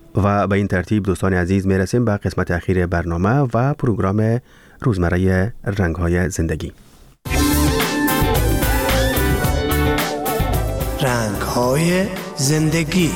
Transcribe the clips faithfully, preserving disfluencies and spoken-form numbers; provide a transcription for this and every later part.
و به این ترتیب دوستان عزیز میرسیم به قسمت اخیر برنامه و پروگرام روزمره رنگ‌های زندگی. رنگ‌های زندگی.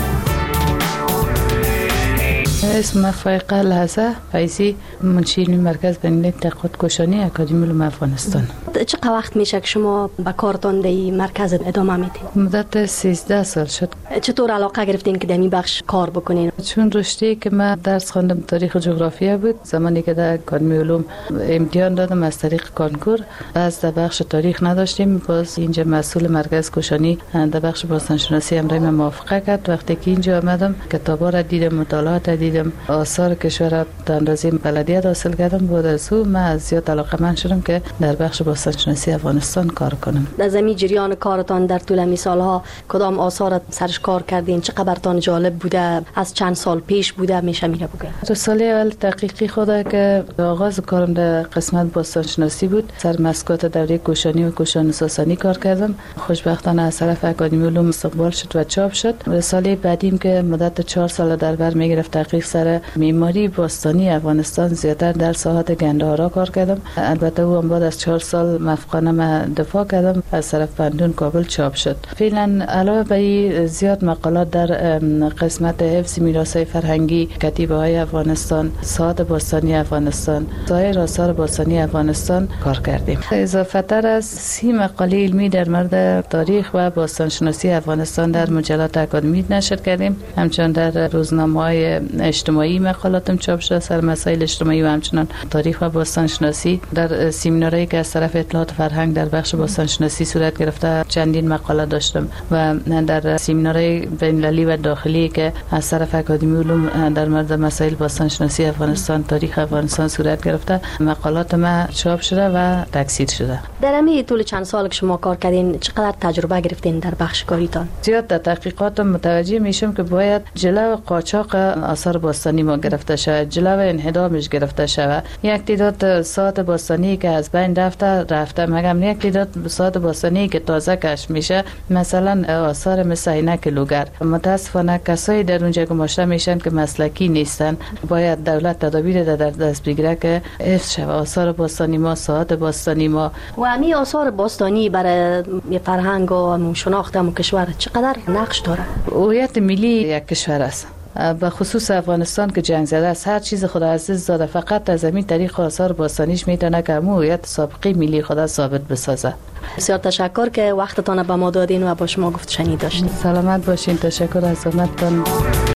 اسم فایقه لحظه فیضی، منشی مرکز بین تحقیقات کشانی اکادمی علوم افغانستان. چقدر وقت میشه که شما به کارتان در این مرکز ادامه میدین؟ مدت سیزده سال شد. چطور علاقه گرفتین که در این بخش کار بکنین؟ چون رشته که من درس خواندم تاریخ و جغرافیا بود، زمانی که در اکادمی علوم امتحان دادم از طریق کنکور، باز در بخش تاریخ نداشتیم، باز اینجا مسئول مرکز کشانی در بخش باستانشناسی امرای من موافقه کرد. وقتی که اینجا آمدم کتابا را دیدم، مطالعات دیدم، آثار کشور را در اندازه بلدیت حاصل کردم. بعد از او من از زیاد علاقه‌مند شدم که در بخش باستانشناسی افغانستان کار کنم. در زمین جریان کارتان در طول می سالها کدام آثار سرش کار کردین؟ چقدر براتون جالب بوده؟ از چند سال پیش بوده میشه میره بگه؟ رساله اول تحقیقی خود که آغاز کارم در قسمت باستانشناسی بود، سر مسکوت دوره کوشانی و کوشان ساسانی کار کردم. خوشبختانه از طرف اکادمی علوم استقبال شد و چاپ شد. رساله بعدیم که مدت چهار سال در بر میگرفت تحقیق سر معماری باستانی افغانستان، زیاتر در ساحات گندهارا کار کردم. البته او هم بعد از چهار سال موفقانه من دفاع کردم، از طرف بندون کابل چاپ شد. فعلا علاوه بر زیاد مقالات در قسمت حفظ میراث‌های فرهنگی کتیبه های افغانستان، ساحات باستانی افغانستان، سایر آثار باستانی افغانستان کار کردیم. اضافه تر از سی مقاله علمی در مورد تاریخ و باستانشناسی افغانستان در مجلات اکادمی نشر کردیم. همچنین در روزنامه‌های اجتماعی مقالاتم چاپ شده سر مسائل اجتماعی و همچنان تاریخ و باستانشناسی. در سمینارهایی که از طرف اطلاعات فرهنگ در بخش باستانشناسی صورت گرفته چندین مقاله داشتم و در سمینارهای بین‌المللی و داخلی که از طرف اکادمی علوم در مورد مسائل باستانشناسی افغانستان، تاریخ افغانستان صورت گرفته، مقالات ما چاپ شده و تکثیر شده. در همین طول چند سال که شما کار کردین چقدر تجربه گرفتین در بخش کاریتان؟ زیاد در تحقیقاتم متوجه میشم که باید جلو قاچاق آثار باستانی ما گرفته شود، جلو انهدامش گرفته شود. یک تعداد ساعت باستانی که از بین رفته رفته مگم یک تعداد ساعت باستانی که تازه کشف میشه، مثلا آثار مثل عینک لوگر. متاسفانه کسایی در اونجا گماشته میشن که مسلکی نیستن. باید دولت تدابیر در دست بگیره که حفظ شود آثار باستانی ما، ساعت باستانی ما. و همین آثار باستانی برای فرهنگ و شناخت هم کشور چقدر نقش داره؟ هویت ملی یک کشور است، به خصوص افغانستان که جنگ زده است. هر چیز خود عزیز داده، فقط از همین طریق آثار باستانیش میتونه که همون هویت سابقه ملی خود ثابت بسازه. بسیار تشکر که وقتتان به ما دادین و با شما گفت شنید داشتین. سلامت باشین. تشکر از زحمتتان.